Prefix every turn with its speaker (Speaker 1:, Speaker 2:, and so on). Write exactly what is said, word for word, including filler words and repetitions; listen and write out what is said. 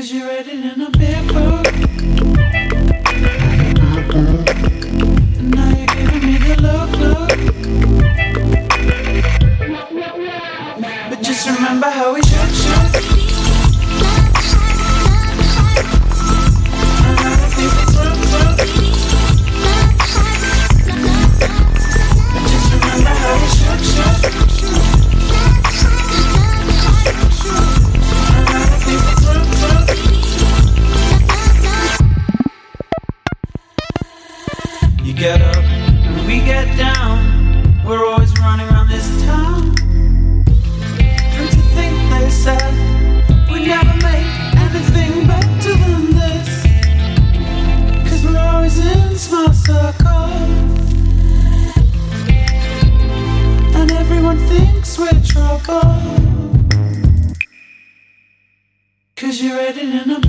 Speaker 1: Cause you read it in a big book. And now you're giving me the look, look. But just remember how we shook, shook. And all the things we took, took. But just remember how we shook, shook. And all the things we took, took. You get up and we get down. We're always running around this town. And to think they said we never make anything better than this. Cause we're always in small circles. And everyone thinks we're trouble. Cause you read it in a